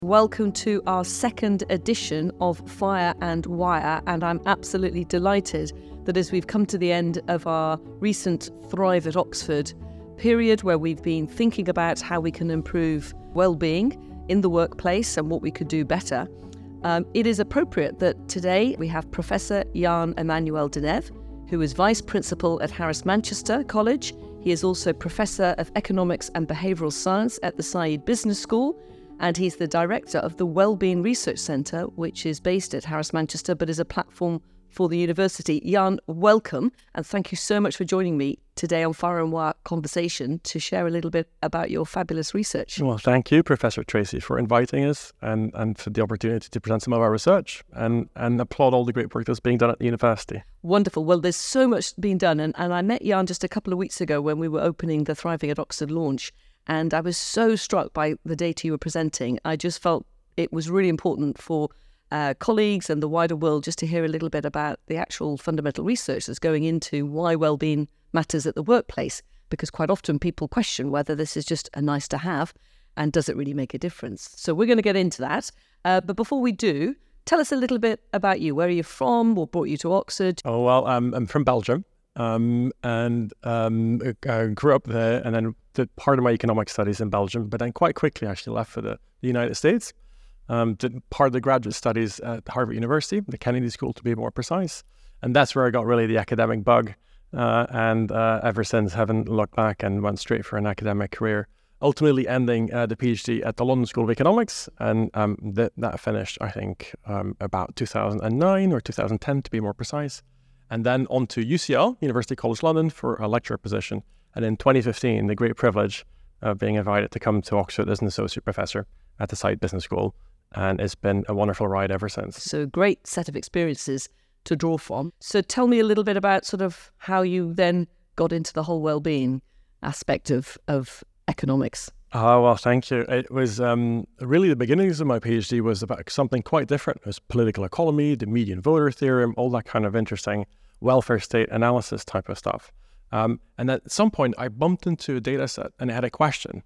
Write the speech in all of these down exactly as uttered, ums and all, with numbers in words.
Welcome to our second edition of Fire and Wire, and I'm absolutely delighted that as we've come to the end of our recent Thrive at Oxford period where we've been thinking about how we can improve well-being in the workplace and what we could do better, um, it is appropriate that today we have Professor Jan Emmanuel Deneve, who is Vice Principal at Harris Manchester College. He is also Professor of Economics and Behavioural Science at the Saïd Business School, and he's the director of the Wellbeing Research Centre, which is based at Harris Manchester, but is a platform for the university. Jan, welcome, and thank you so much for joining me today on Fire and Wire Conversation to share a little bit about your fabulous research. Well, thank you, Professor Tracy, for inviting us and, and for the opportunity to present some of our research and, and applaud all the great work that's being done at the university. Wonderful. Well, there's so much being done, and, and I met Jan just a couple of weeks ago when we were opening the Thriving at Oxford launch. And I was so struck by the data you were presenting. I just felt it was really important for uh, colleagues and the wider world just to hear a little bit about the actual fundamental research that's going into why well-being matters at the workplace, because quite often people question whether this is just a nice to have and does it really make a difference. So we're going to get into that. Uh, but before we do, tell us a little bit about you. Where are you from? What brought you to Oxford? Oh, well, um, I'm from Belgium. Um, and um, I grew up there and then did part of my economic studies in Belgium, but then quite quickly actually left for the, the United States. Um, did part of the graduate studies at Harvard University, the Kennedy School to be more precise. And that's where I got really the academic bug. Uh, and uh, ever since, haven't looked back and went straight for an academic career, ultimately ending uh, the PhD at the London School of Economics. And um, th- that finished, I think, um, about two thousand nine or two thousand ten to be more precise. And then on to U C L, University College London, for a lecturer position. And in twenty fifteen, the great privilege of being invited to come to Oxford as an associate professor at the Saïd Business School. And it's been a wonderful ride ever since. So great set of experiences to draw from. So tell me a little bit about sort of how you then got into the whole well-being aspect of, of economics. Oh, well, thank you. It was um, really the beginnings of my PhD was about something quite different. It was political economy, the median voter theorem, all that kind of interesting welfare state analysis type of stuff. Um, and at some point, I bumped into a data set and it had a question.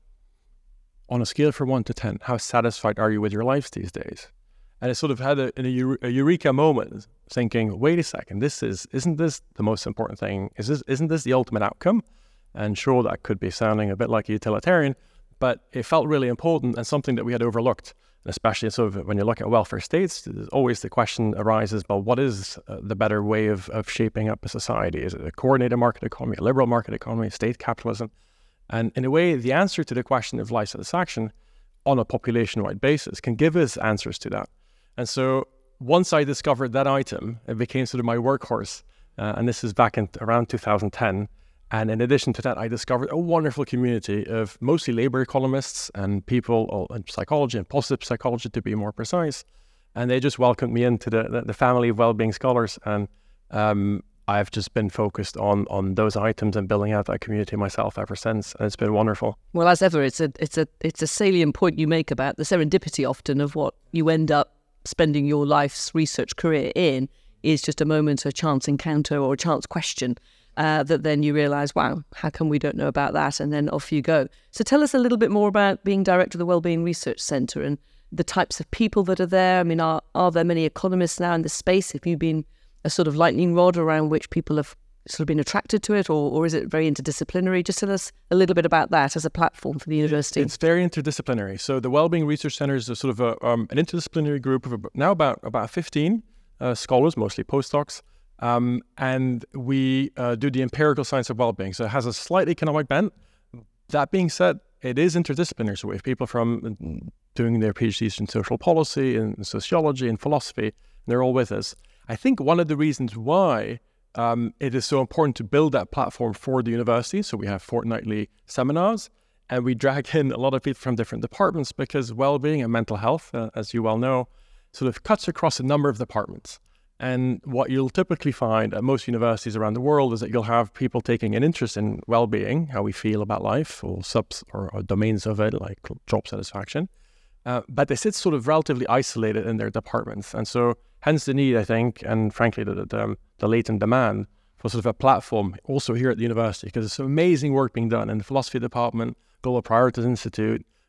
On a scale from one to ten, how satisfied are you with your lives these days? And it sort of had a, a, a eureka moment, thinking, wait a second, this is, isn't this the most important thing? Is this, isn't this the ultimate outcome? And sure, that could be sounding a bit like a utilitarian, but it felt really important and something that we had overlooked. Especially sort of when you look at welfare states, always the question arises, well, what is uh, the better way of, of shaping up a society? Is it a coordinated market economy, a liberal market economy, state capitalism? And in a way, the answer to the question of life satisfaction on a population-wide basis can give us answers to that. And so once I discovered that item, it became sort of my workhorse. Uh, and this is back in around two thousand ten. And in addition to that, I discovered a wonderful community of mostly labor economists and people in psychology and positive psychology, to be more precise. And they just welcomed me into the, the, the family of well-being scholars. And um, I've just been focused on on those items and building out that community myself ever since. And it's been wonderful. Well, as ever, it's a it's a it's a salient point you make about the serendipity often of what you end up spending your life's research career in is just a moment, a chance encounter or a chance question. Uh, that then you realise, wow, how come we don't know about that? And then off you go. So tell us a little bit more about being director of the Wellbeing Research Centre and the types of people that are there. I mean, are, are there many economists now in the space? Have you been a sort of lightning rod around which people have sort of been attracted to it, or, or is it very interdisciplinary? Just tell us a little bit about that as a platform for the university. It's very interdisciplinary. So the Wellbeing Research Centre is a sort of a, um, an interdisciplinary group of now about, about fifteen uh, scholars, mostly postdocs. Um, and we uh, do the empirical science of well-being. So it has a slight economic bent. That being said, it is interdisciplinary. So we have people from doing their PhDs in social policy, in sociology, and philosophy, and they're all with us. I think one of the reasons why um, it is so important to build that platform for the university, so we have fortnightly seminars, and we drag in a lot of people from different departments because well-being and mental health, uh, as you well know, sort of cuts across a number of departments. And what you'll typically find at most universities around the world is that you'll have people taking an interest in well-being, how we feel about life, or subs or, or domains of it, like job satisfaction. Uh, but they sit sort of relatively isolated in their departments. And so hence the need, I think, and frankly, the, the, the latent demand for sort of a platform also here at the university, because there's some amazing work being done in the philosophy department, Global Priorities Institute,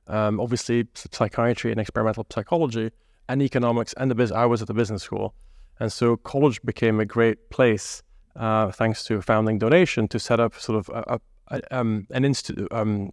um, obviously psychiatry and experimental psychology, and economics, and the biz- I was at the business school. And so college became a great place, uh, thanks to a founding donation, to set up sort of a, a, a, um, an institute, um,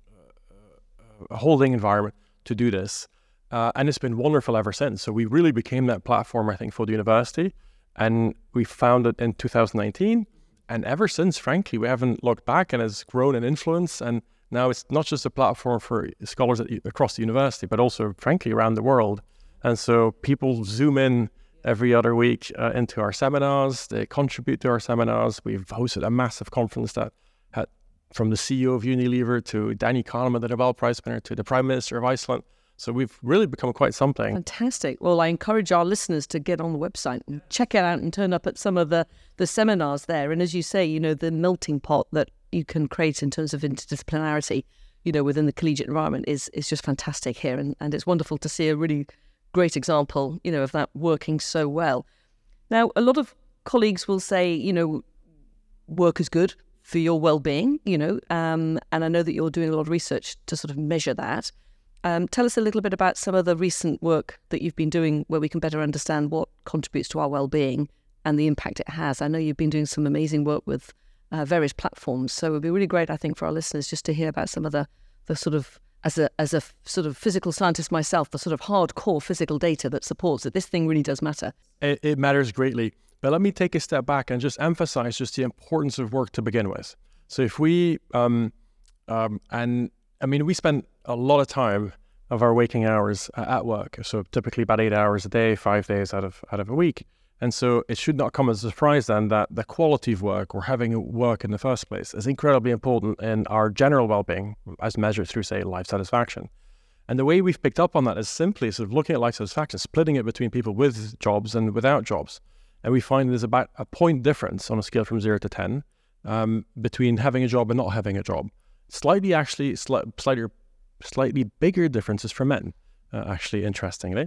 a holding environment to do this. Uh, and it's been wonderful ever since. So we really became that platform, I think, for the university. And we founded in two thousand nineteen. And ever since, frankly, we haven't looked back, and has grown in influence. And now it's not just a platform for scholars at, across the university, but also, frankly, around the world. And so people zoom in every other week uh, into our seminars. They contribute to our seminars. We've hosted a massive conference that had, from the C E O of Unilever to Danny Kahneman, the Nobel Prize winner, to the Prime Minister of Iceland. So we've really become quite something. Fantastic. Well, I encourage our listeners to get on the website and check it out and turn up at some of the, the seminars there. And as you say, you know, the melting pot that you can create in terms of interdisciplinarity, you know, within the collegiate environment is is just fantastic here. And, and it's wonderful to see a really great example, you know, of that working so well. Now, a lot of colleagues will say, you know, work is good for your well-being, you know, um, and I know that you're doing a lot of research to sort of measure that. Um, tell us a little bit about some of the recent work that you've been doing where we can better understand what contributes to our well-being and the impact it has. I know you've been doing some amazing work with uh, various platforms, so it would be really great, I think, for our listeners just to hear about some of the, the sort of, as a as a f- sort of physical scientist myself, the sort of hardcore physical data that supports that this thing really does matter. It, it matters greatly. But let me take a step back and just emphasize just the importance of work to begin with. So if we, um, um, and I mean, we spend a lot of time of our waking hours at work. So typically about eight hours a day, five days out of out of a week. And so it should not come as a surprise then that the quality of work, or having work in the first place, is incredibly important in our general well-being as measured through, say, life satisfaction. And the way we've picked up on that is simply sort of looking at life satisfaction, splitting it between people with jobs and without jobs. And we find there's about a point difference on a scale from zero to ten um, between having a job and not having a job. Slightly, actually, sli- slightly, slightly bigger differences for men, uh, actually, interestingly.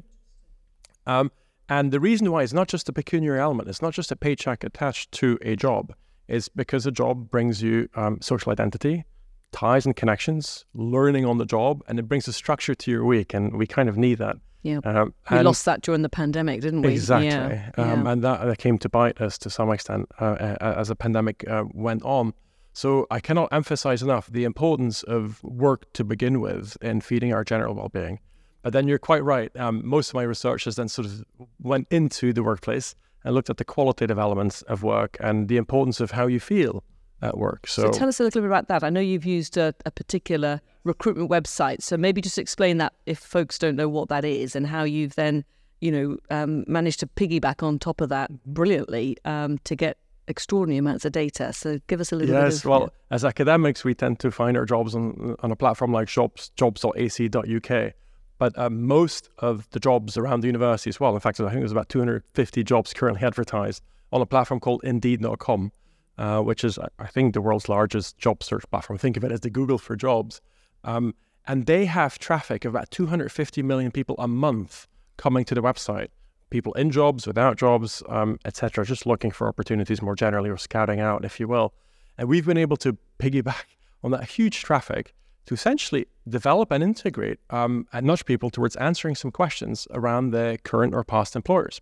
Um, and the reason why is not just a pecuniary element, it's not just a paycheck attached to a job, it's because a job brings you um, social identity, ties and connections, learning on the job, and it brings a structure to your week, and we kind of need that. Yeah, um, we lost that during the pandemic, didn't we? Exactly, yeah. Um, yeah. and that, that came to bite us to some extent uh, uh, as the pandemic uh, went on. So I cannot emphasize enough the importance of work to begin with in feeding our general well-being. But then you're quite right. Um, most of my research has then sort of went into the workplace and looked at the qualitative elements of work and the importance of how you feel at work. So, so tell us a little bit about that. I know you've used a, a particular recruitment website, so maybe just explain that if folks don't know what that is and how you've then, you know, um, managed to piggyback on top of that brilliantly um, to get extraordinary amounts of data. So give us a little yes, bit of... Yes, well, yeah. As academics, we tend to find our jobs on, on a platform like jobs, jobs dot a c dot u k. But um, most of the jobs around the university as well, in fact, I think there's about two hundred fifty jobs currently advertised on a platform called indeed dot com, uh, which is, I think, the world's largest job search platform. Think of it as the Google for jobs. Um, and they have traffic of about two hundred fifty million people a month coming to the website. People in jobs, without jobs, um, et cetera, just looking for opportunities more generally, or scouting out, if you will. And we've been able to piggyback on that huge traffic to essentially develop and integrate um, and nudge people towards answering some questions around their current or past employers.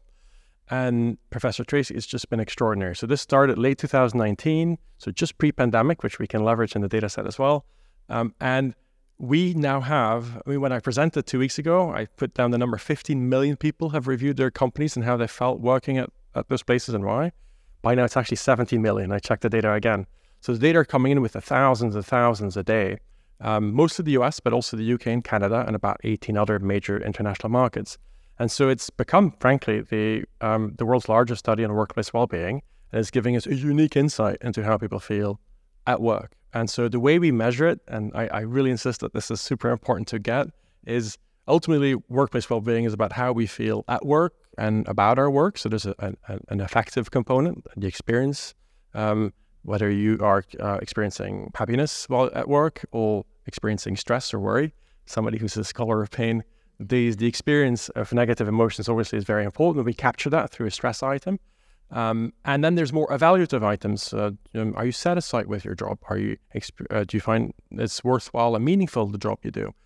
And Professor Tracy has just been extraordinary. So this started late two thousand nineteen, so just pre-pandemic, which we can leverage in the data set as well. Um, and we now have, I mean, when I presented two weeks ago, I put down the number fifteen million people have reviewed their companies and how they felt working at, at those places and why. By now, it's actually seventeen million. I checked the data again. So the data are coming in with the thousands and thousands a day. Um, most of the U S, but also the U K and Canada, and about eighteen other major international markets. And so it's become, frankly, the um, the world's largest study on workplace well-being, and it's giving us a unique insight into how people feel at work. And so the way we measure it, and I, I really insist that this is super important to get, is ultimately workplace well-being is about how we feel at work and about our work. So there's a, a, an affective component, the experience, um, whether you are uh, experiencing happiness while at work or experiencing stress or worry. Somebody who's a scholar of pain, the, the experience of negative emotions obviously is very important. We capture that through a stress item. Um, and then there's more evaluative items. Uh, um, are you satisfied with your job? Are you uh, do you find it's worthwhile and meaningful, the job you do?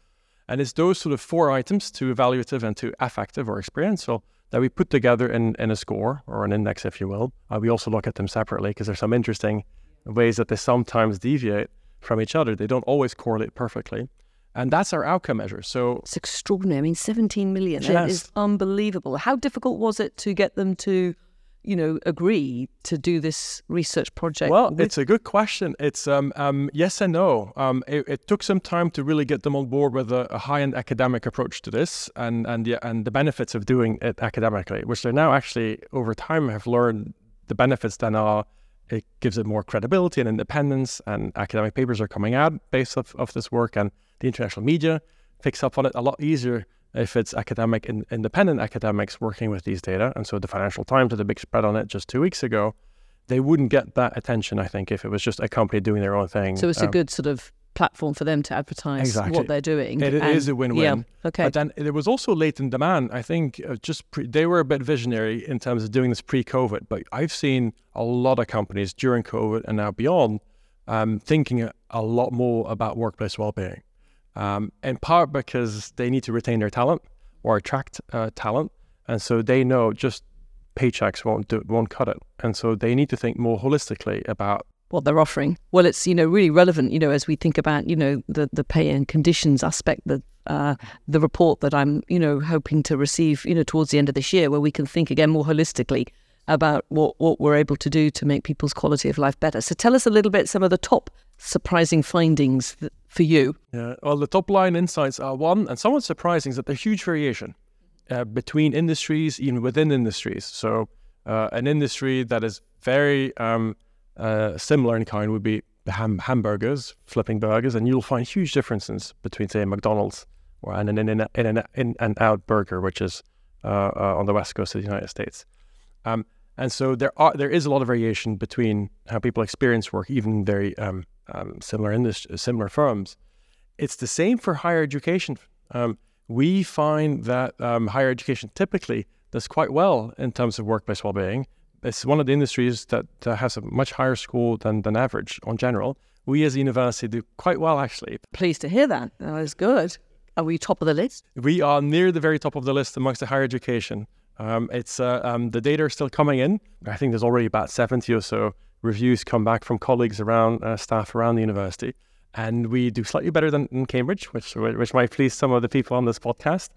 And it's those sort of four items, to evaluative and to affective or experiential, that we put together in, in a score or an index, if you will. Uh, we also look at them separately because there's some interesting ways that they sometimes deviate from each other. They don't always correlate perfectly. And that's our outcome measure. So it's extraordinary. I mean, seventeen million. Yes. That is unbelievable. How difficult was it to get them to, you know, agree to do this research project? Well, with- it's a good question. It's um, um, yes and no. Um, it, it took some time to really get them on board with a, a high-end academic approach to this, and and the and the benefits of doing it academically, which they now actually over time have learned the benefits. Then are it gives it more credibility and independence, and academic papers are coming out based off of this work, and the international media picks up on it a lot easier if it's academic, in, independent academics working with these data. And so the Financial Times did a big spread on it just two weeks ago. They wouldn't get that attention, I think, if it was just a company doing their own thing. So it's um, a good sort of platform for them to advertise exactly. what they're doing. It, it and, is a win-win. Yeah, okay. But then there was also latent demand. I think uh, just pre- they were a bit visionary in terms of doing this pre-COVID, but I've seen a lot of companies during COVID and now beyond um, thinking a, a lot more about workplace well-being. Um, in part because they need to retain their talent or attract uh, talent, and so they know just paychecks won't do, won't cut it, and so they need to think more holistically about what they're offering. Well, it's, you know, really relevant, you know, as we think about, you know, the the pay and conditions aspect, the uh, the report that I'm, you know, hoping to receive, you know, towards the end of this year, where we can think again more holistically about what, what we're able to do to make people's quality of life better. So tell us a little bit some of the top surprising findings that, for you. Yeah, well, the top line insights are one, and somewhat surprising, is that there's huge variation uh, between industries, even within industries. So uh, an industry that is very um, uh, similar in kind would be ham- hamburgers, flipping burgers, and you'll find huge differences between, say, McDonald's or an in in in in in and out burger, which is uh, uh, on the west coast of the United States. Um, and so there are there is a lot of variation between how people experience work, even very um, um, similar industry, similar firms. It's the same for higher education. Um, we find that um, higher education typically does quite well in terms of workplace well-being. It's one of the industries that uh, has a much higher score than, than average on general. We as a university do quite well, actually. Pleased to hear that. That is good. Are we top of the list? We are near the very top of the list amongst the higher education. Um, it's uh, um, the data are still coming in. I think there's already about seventy or so reviews come back from colleagues around, uh, staff around the university. And we do slightly better than in Cambridge, which which might please some of the people on this podcast,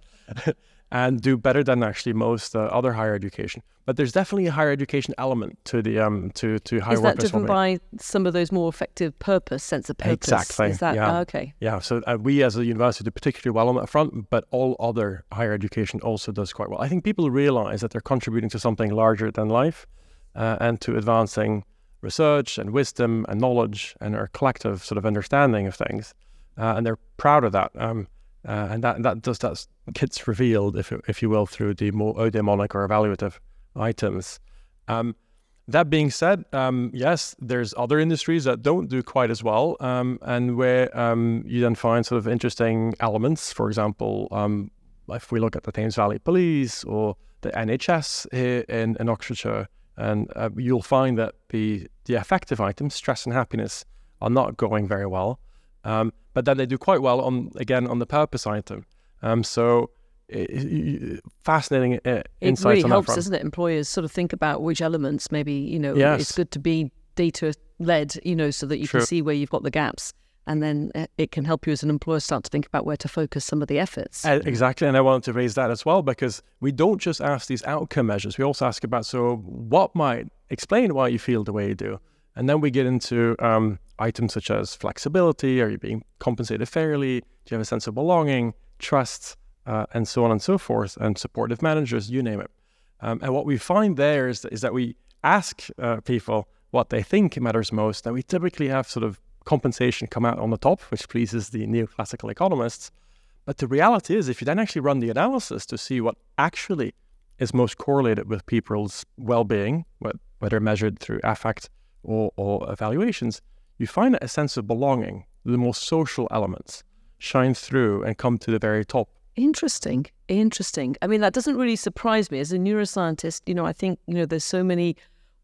and do better than actually most uh, other higher education. But there's definitely a higher education element to the um to to higher Is that workplace driven well-being. by some of those more effective purpose, sense of purpose? Exactly. Is that yeah. oh, okay? Yeah. So uh, we as a university do particularly well on that front, but all other higher education also does quite well. I think people realize that they're contributing to something larger than life, uh, and to advancing research and wisdom and knowledge and our collective sort of understanding of things, uh, and they're proud of that. Um, uh, and that that does that gets revealed, if if you will, through the more eudaimonic or evaluative items. Um, that being said, um, yes, there's other industries that don't do quite as well, um, and where um, you then find sort of interesting elements. For example, um, if we look at the Thames Valley Police or the N H S here in, in Oxfordshire, and uh, you'll find that the the affective items, stress and happiness, are not going very well. Um, but then they do quite well on again on the purpose item. Um, so it, it, fascinating uh, insights It really on helps, that front. doesn't it? Employers sort of think about which elements maybe, you know, Yes. it's good to be data led, you know, so that you True. can see where you've got the gaps. And then it can help you as an employer start to think about where to focus some of the efforts. Uh, exactly, and I wanted to raise that as well, because we don't just ask these outcome measures. We also ask about, so what might explain why you feel the way you do? And then we get into um, items such as flexibility, are you being compensated fairly, do you have a sense of belonging, trust, uh, and so on and so forth, and supportive managers, you name it. Um, and what we find there is that, is that we ask uh, people what they think matters most, and we typically have sort of compensation come out on the top, which pleases the neoclassical economists. But the reality is, if you then actually run the analysis to see what actually is most correlated with people's well-being, whether measured through affect or, or evaluations, you find that a sense of belonging, the more social elements, shine through and come to the very top. Interesting, interesting. I mean, that doesn't really surprise me. As a neuroscientist, you know, I think, you know, there's so many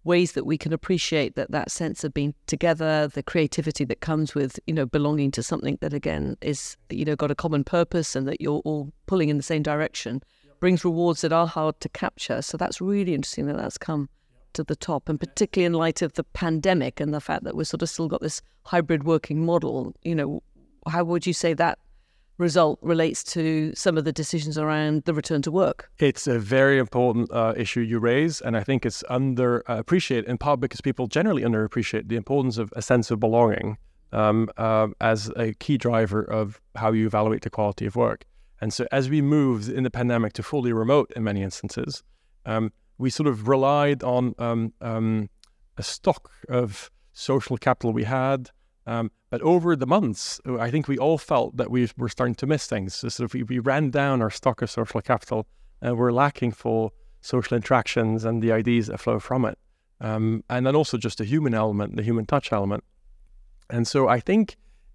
ways that we can appreciate that that sense of being together, the creativity that comes with, you know, belonging to something that, again, is, you know, got a common purpose and that you're all pulling in the same direction, brings rewards that are hard to capture. So that's really interesting that that's come to the top, and particularly in light of the pandemic and the fact that we've sort of still got this hybrid working model. You know, how would you say that result relates to some of the decisions around the return to work? It's a very important uh, issue you raise, and I think it's underappreciated in part because people generally underappreciate the importance of a sense of belonging um, uh, as a key driver of how you evaluate the quality of work. And so as we moved in the pandemic to fully remote in many instances, um, we sort of relied on um, um, a stock of social capital we had. Um, but over the months, I think we all felt that we were starting to miss things. So sort of we, we ran down our stock of social capital, and we're lacking for social interactions and the ideas that flow from it. Um, and then also just the human element, the human touch element. And so I think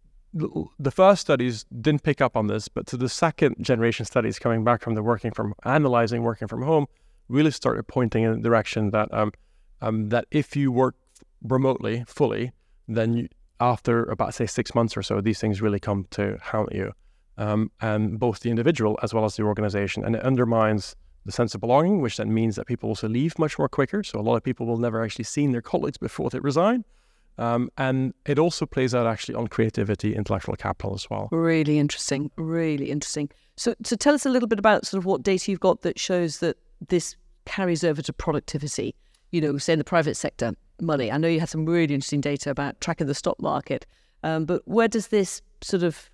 the first studies didn't pick up on this, but to the second generation studies coming back from the working from, analyzing working from home, really started pointing in the direction that um, um, that if you work remotely, fully, then you, after about, say, six months or so, these things really come to haunt you, um, and both the individual as well as the organization. And it undermines the sense of belonging, which then means that people also leave much more quicker. So a lot of people will never actually seen their colleagues before they resign. Um, and it also plays out actually on creativity, intellectual capital as well. Really interesting, really interesting. So, so tell us a little bit about sort of what data you've got that shows that this carries over to productivity. You know, say in the private sector, money. I know you had some really interesting data about tracking the stock market, um, but where does this sort of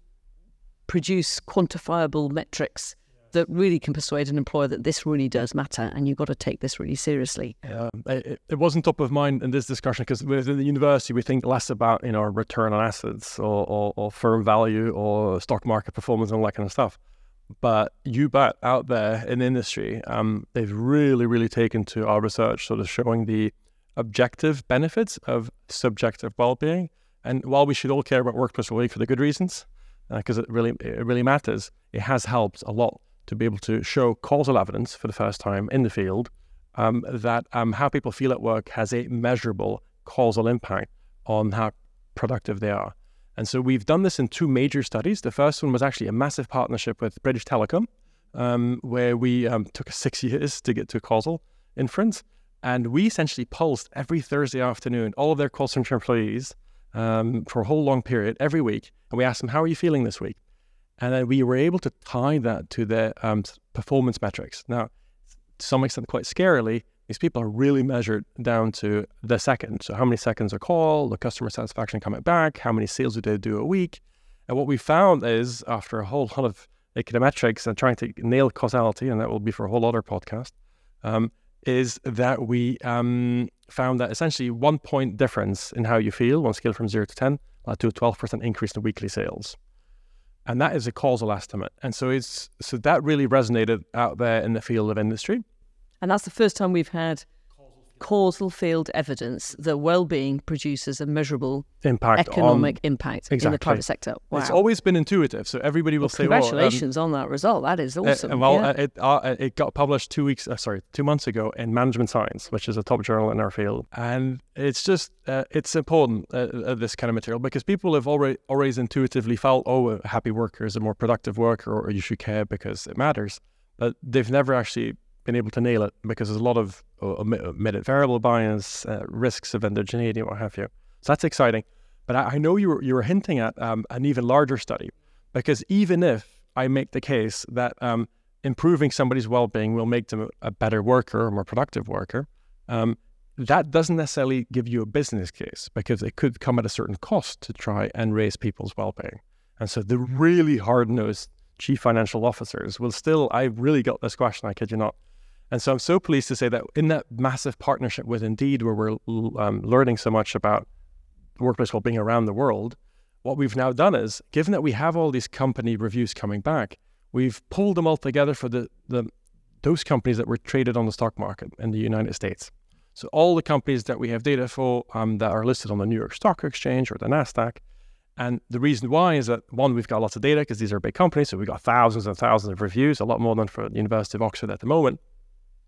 produce quantifiable metrics that really can persuade an employer that this really does matter and you've got to take this really seriously? Yeah, it, it wasn't top of mind in this discussion because within the university we think less about, you know, return on assets or, or, or firm value or stock market performance and all that kind of stuff. But you bet out there in the industry, um, they've really, really taken to our research, sort of showing the objective benefits of subjective well-being. And while we should all care about workplace well-being for the good reasons, because uh, it really it really matters, it has helped a lot to be able to show causal evidence for the first time in the field um, that um, how people feel at work has a measurable causal impact on how productive they are. And so we've done this in two major studies. The first one was actually a massive partnership with British Telecom, um, where we um, took six years to get to causal inference. And we essentially pulsed every Thursday afternoon all of their call center employees um, for a whole long period every week. And we asked them, how are you feeling this week? And then we were able to tie that to their um, performance metrics. Now, to some extent, quite scarily, these people are really measured down to the second. So how many seconds a call, the customer satisfaction coming back, how many sales do they do a week? And what we found is, after a whole lot of econometrics and trying to nail causality, and that will be for a whole other podcast, um, is that we um, found that essentially one point difference in how you feel, one scale from zero to ten, led to a twelve percent increase in weekly sales. And that is a causal estimate. And so it's so that really resonated out there in the field of industry. And that's the first time we've had causal field evidence that well-being produces a measurable impact economic on, impact exactly. in the private sector. Wow. It's always been intuitive. So everybody will well, say, congratulations well, um, on that result. That is awesome. Uh, well, yeah. uh, it uh, it got published two weeks, uh, sorry, two months ago in Management Science, which is a top journal in our field. And it's just, uh, it's important, uh, uh, this kind of material, because people have already always intuitively felt, oh, a happy worker is a more productive worker, or you should care because it matters. But they've never actually been able to nail it because there's a lot of uh, omitted variable bias, uh, risks of endogeneity, what have you. So that's exciting. But I, I know you were you were hinting at um, an even larger study, because even if I make the case that um, improving somebody's well-being will make them a better worker, a more productive worker, um, that doesn't necessarily give you a business case, because it could come at a certain cost to try and raise people's well-being. And so the really hard-nosed chief financial officers will still, I really got this question, I kid you not. And so I'm so pleased to say that in that massive partnership with Indeed, where we're um, learning so much about workplace well-being around the world, what we've now done is, given that we have all these company reviews coming back, we've pulled them all together for the, the those companies that were traded on the stock market in the United States. So all the companies that we have data for um, that are listed on the New York Stock Exchange or the NASDAQ. And the reason why is that, one, we've got lots of data because these are big companies, so we've got thousands and thousands of reviews, a lot more than for the University of Oxford at the moment.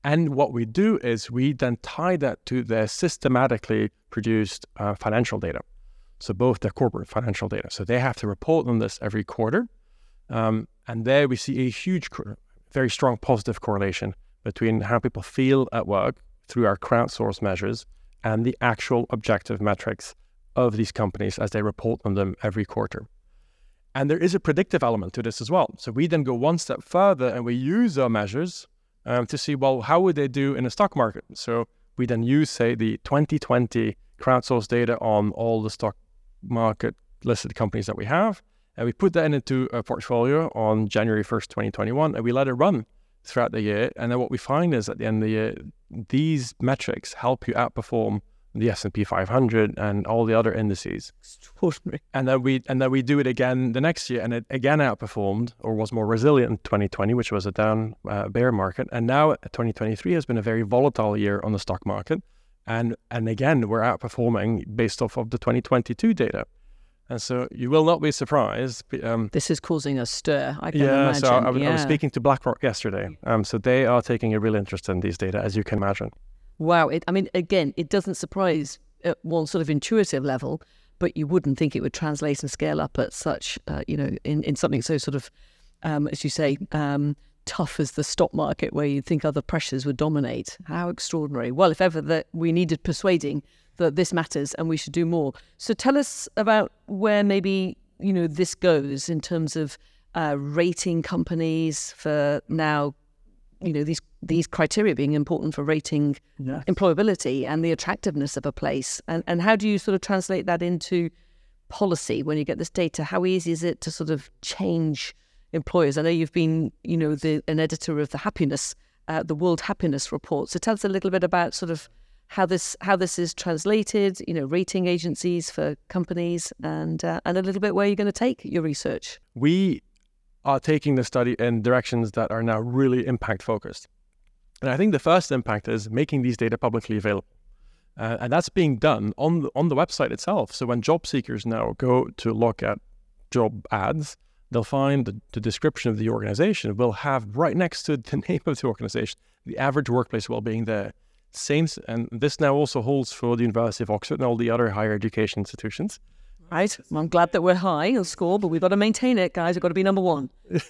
And what we do is we then tie that to their systematically produced uh, financial data. So both their corporate financial data. So they have to report on this every quarter. Um, and there we see a huge, very strong positive correlation between how people feel at work through our crowdsourced measures and the actual objective metrics of these companies as they report on them every quarter. And there is a predictive element to this as well. So we then go one step further and we use our measures um, to see, well, how would they do in a stock market? So we then use, say, the twenty twenty crowdsourced data on all the stock market listed companies that we have, and we put that into a portfolio on January first, twenty twenty-one, and we let it run throughout the year. And then what we find is at the end of the year, these metrics help you outperform the S and P five hundred and all the other indices. Extraordinary. And then we and then we do it again the next year, and it again outperformed or was more resilient in twenty twenty, which was a down uh, bear market. And now twenty twenty-three has been a very volatile year on the stock market. And and again, we're outperforming based off of the twenty twenty-two data. And so you will not be surprised. Um, this is causing a stir, I can yeah, imagine. So I, yeah, I was speaking to BlackRock yesterday. Um, so they are taking a real interest in these data, as you can imagine. Wow. It, I mean, again, it doesn't surprise at one sort of intuitive level, but you wouldn't think it would translate and scale up at such, uh, you know, in, in something so sort of, um, as you say, um, tough as the stock market, where you'd think other pressures would dominate. How extraordinary. Well, if ever that we needed persuading that this matters and we should do more. So tell us about where maybe, you know, this goes in terms of uh, rating companies for now, you know, these these criteria being important for rating yes. employability and the attractiveness of a place. And, and how do you sort of translate that into policy when you get this data? How easy is it to sort of change employers? I know you've been, you know, the, an editor of the happiness, uh, the World Happiness Report. So tell us a little bit about sort of how this how this is translated, you know, rating agencies for companies, and uh, and a little bit where you're going to take your research. We are taking the study in directions that are now really impact focused. And I think the first impact is making these data publicly available. Uh, and that's being done on the, on the website itself. So when job seekers now go to look at job ads, they'll find the, the description of the organization will have right next to the name of the organization, the average workplace well-being there. Same, and this now also holds for the University of Oxford and all the other higher education institutions. Right. Well, I'm glad that we're high in score, but we've got to maintain it, guys. We've got to be number one.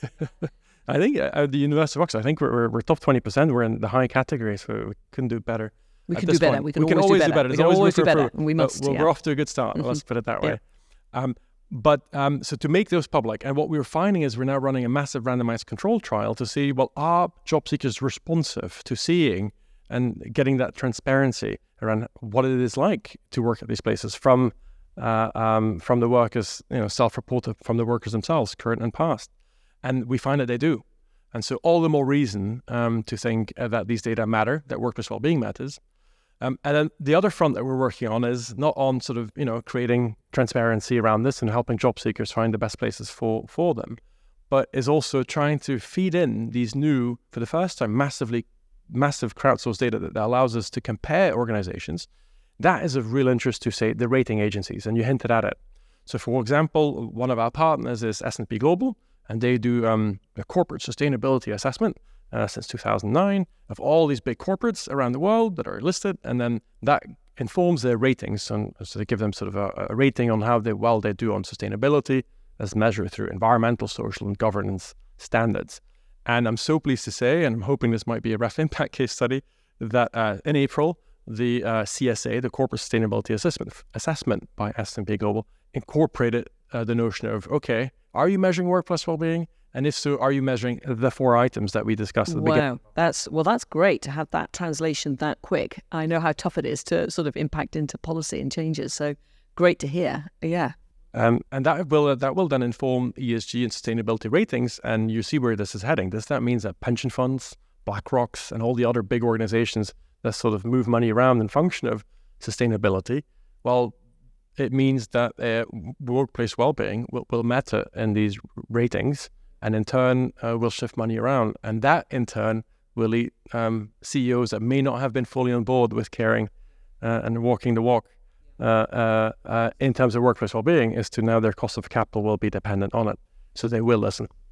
I think at the University of Oxford, I think we're, we're, we're top twenty percent. We're in the high category, so we couldn't do better. We can do better. We can, we can always, always do better. We can always, always do better. For, and we must. Uh, well, yeah. We're off to a good start. Mm-hmm. Let's put it that way. Yeah. Um, but um, so to make those public, and what we're finding is we're now running a massive randomized control trial to see, well, are job seekers responsive to seeing and getting that transparency around what it is like to work at these places from uh, um, from the workers, you know, self-reported from the workers themselves, current and past. And we find that they do. And so all the more reason um, to think uh, that these data matter, that workplace well-being matters. Um, and then the other front that we're working on is not on sort of, you know, creating transparency around this and helping job seekers find the best places for, for them, but is also trying to feed in these new, for the first time, massively massive crowdsourced data that, that allows us to compare organizations. That is of real interest to, say, the rating agencies, and you hinted at it. So, for example, one of our partners is S and P Global, and they do um, a corporate sustainability assessment uh, since two thousand nine of all these big corporates around the world that are listed, and then that informs their ratings. And so they give them sort of a, a rating on how they, well they do on sustainability as measured through environmental, social, and governance standards. And I'm so pleased to say, and I'm hoping this might be a ref impact case study, that uh, in April, the uh, C S A, the Corporate Sustainability Assessment, assessment by S and P Global, incorporated uh, the notion of, okay, are you measuring workplace well-being? And if so, are you measuring the four items that we discussed at the wow. beginning? Wow, that's, well, that's great to have that translation that quick. I know how tough it is to sort of impact into policy and changes. So great to hear. Yeah. Um, and that will uh, that will then inform E S G and sustainability ratings, and you see where this is heading. Does that mean that pension funds, BlackRocks, and all the other big organizations that sort of move money around in function of sustainability, well, it means that uh, workplace well-being will, will matter in these ratings, and in turn uh, will shift money around, and that in turn will lead um, C E Os that may not have been fully on board with caring uh, and walking the walk. Uh, uh, uh, in terms of workplace well-being, is to now their cost of capital will be dependent on it. So they will listen.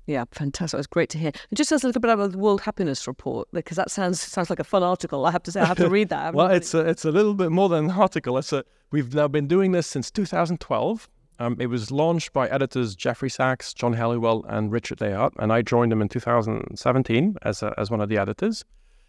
Yeah, fantastic. It was great to hear. And just as a little bit about the World Happiness Report, because that sounds sounds like a fun article. I have to say, I have to read that. Well, it's a, it's a little bit more than an article. It's a, we've now been doing this since two thousand twelve. Um, it was launched by editors Jeffrey Sachs, John Helliwell, and Richard Layard, and I joined them in two thousand seventeen as a, as one of the editors.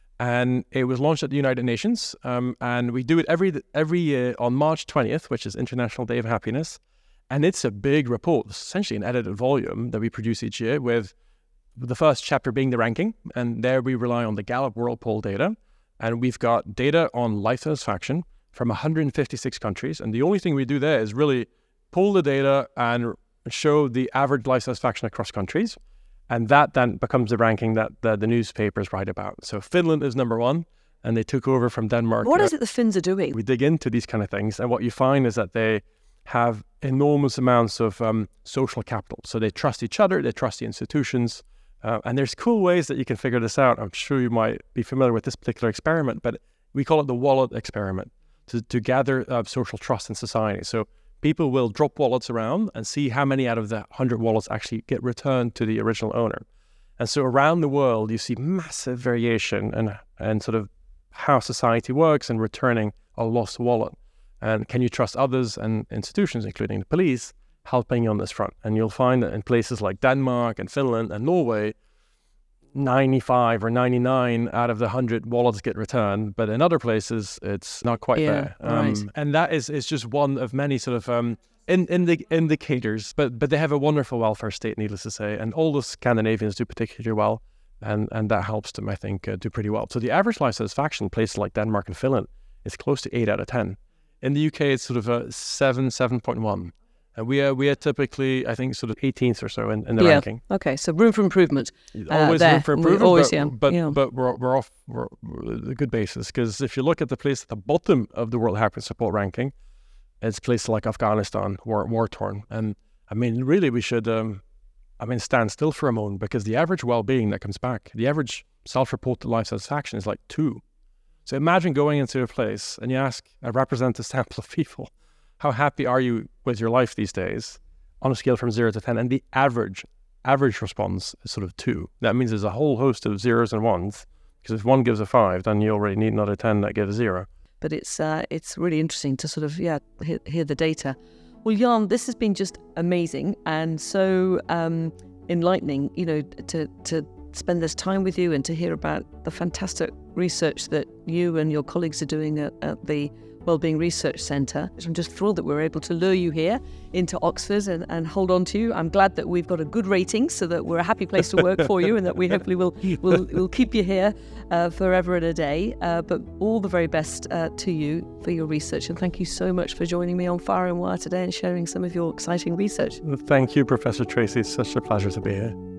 And it was launched at the United Nations, um, and we do it every every year on March twentieth, which is International Day of Happiness. And it's a big report, essentially an edited volume that we produce each year, with the first chapter being the ranking. And there we rely on the Gallup World Poll data. And we've got data on life satisfaction from one hundred fifty-six countries. And the only thing we do there is really pull the data and show the average life satisfaction across countries. And that then becomes the ranking that the, the newspapers write about. So Finland is number one, and they took over from Denmark. What is it the Finns are doing? We dig into these kind of things, and what you find is that they have enormous amounts of um, social capital. So they trust each other, they trust the institutions, uh, and there's cool ways that you can figure this out. I'm sure you might be familiar with this particular experiment, but we call it the wallet experiment, to, to gather uh, social trust in society. So people will drop wallets around and see how many out of the one hundred wallets actually get returned to the original owner. And so around the world, you see massive variation and and sort of how society works in returning a lost wallet. And can you trust others and institutions, including the police, helping you on this front? And you'll find that in places like Denmark and Finland and Norway, ninety-five or ninety-nine out of the one hundred wallets get returned, but in other places it's not quite yeah, there. Um, right. And that is, is just one of many sort of um, in, in the indicators, but but they have a wonderful welfare state, needless to say, and all the Scandinavians do particularly well, and, and that helps them, I think, uh, do pretty well. So the average life satisfaction in places like Denmark and Finland is close to eight out of ten. In the U K, it's sort of a seven, seven point one. And we are we are typically, I think, sort of eighteenth or so in, in the yeah. ranking. Okay, so room for improvement. Always uh, room for improvement, always, but, yeah. but, yeah. but we're, we're off we're, we're a good basis. Because if you look at the place at the bottom of the World Happiness Report ranking, it's places like Afghanistan, war, war-torn. And I mean, really, we should, um, I mean, stand still for a moment, because the average well-being that comes back, the average self-reported life satisfaction is like two. So imagine going into a place and you ask a representative sample of people, how happy are you with your life these days, on a scale from zero to ten? And the average average response is sort of two. That means there's a whole host of zeros and ones, because if one gives a five, then you already need another ten that give a zero. But it's uh, it's really interesting to sort of, yeah, hear, hear the data. Well, Jan, this has been just amazing and so um, enlightening, you know, to to spend this time with you and to hear about the fantastic research that you and your colleagues are doing at, at the Wellbeing Research Centre. I'm just thrilled that we're able to lure you here into Oxford and, and hold on to you. I'm glad that we've got a good rating so that we're a happy place to work for you, and that we hopefully will will will keep you here uh, forever and a day. Uh, but all the very best uh, to you for your research, and thank you so much for joining me on Fire and Wire today and sharing some of your exciting research. Thank you, Professor Tracy. It's such a pleasure to be here.